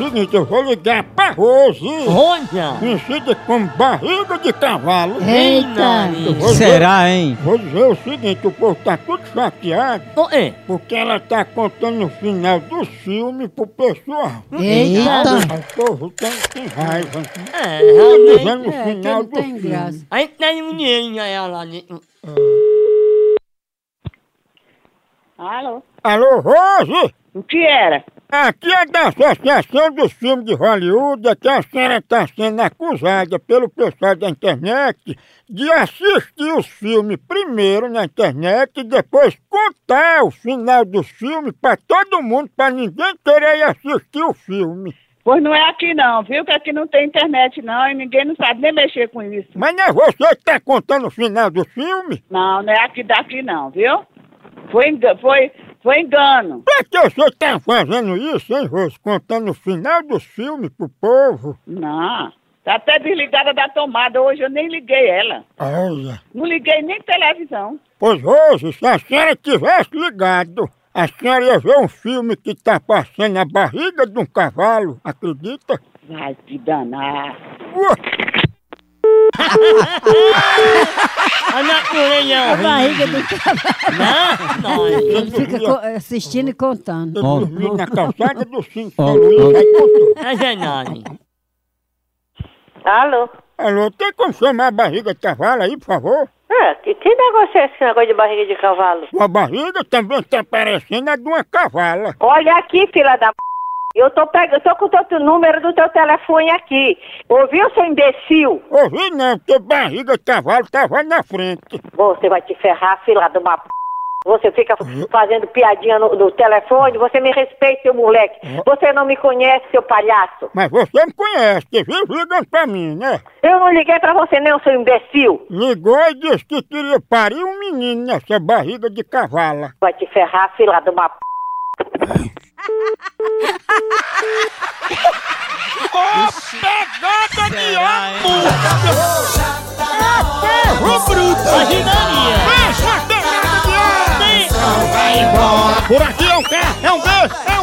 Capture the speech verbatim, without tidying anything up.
seguinte, eu vou ligar pra Rose, Olha! conhecida como barriga de cavalo. Eita! Eu vou dizer- Será, hein? Vou dizer o seguinte, o povo tá tudo chateado, Oh, é. porque ela tá contando o final do filme pro pessoal. Eita! O povo tem, tem raiva. É, Tá realmente. dizendo o É, que final não do tem filme. graça. Aí tem um ninho aí lá dentro. Alô? Alô, Rose? O que era? Aqui é da Associação dos Filmes de Hollywood, é que a senhora está sendo acusada pelo pessoal da internet de assistir os filmes primeiro na internet e depois contar o final dos filmes para todo mundo, para ninguém querer ir assistir o filme. Pois não é aqui não, viu? Que aqui não tem internet não e ninguém não sabe nem mexer com isso. Mas não é você que está contando o final do filme? Não, não é aqui daqui não, viu? Foi, enga- foi, foi engano. Pra que você está fazendo isso, hein, Rose? Contando o final dos filmes pro povo? Não, tá até desligada da tomada. Hoje eu nem liguei ela. Olha. Não liguei nem televisão. Pois, Rose, se a senhora tivesse ligado, a senhora ia ver um filme que tá passando na barriga de um cavalo, acredita? Vai te danar. Ué, A natureza A barriga do cavalo. Não, não. Ele fica co- assistindo e contando. eu dormi na calçada do cinco Ó, São Luís, aí contou. É verdade. Alô? Alô, tem como chamar a barriga de cavalo aí, por favor? É, que, que negócio é esse negócio de barriga de cavalo? Sua barriga também tá parecendo a de uma cavala. Olha aqui, filha da p... Eu tô, peg... eu tô com o teu número do teu telefone aqui. Ouviu, seu imbecil? Ouvi não, porque barriga de cavalo tava na frente. Você vai te ferrar, filha de uma p... Você fica fazendo piadinha no, no telefone, você me respeita, seu moleque. Você não me conhece, seu palhaço. Mas você me conhece, você vive ligando pra mim, né? Eu não liguei pra você não, seu imbecil. Ligou e disse que queria parir um menino nessa barriga de cavala. Vai te ferrar, filha de uma p... Pegada de amor! Imaginaria. Essa pegada de amor! Por aqui é um K, é um B, é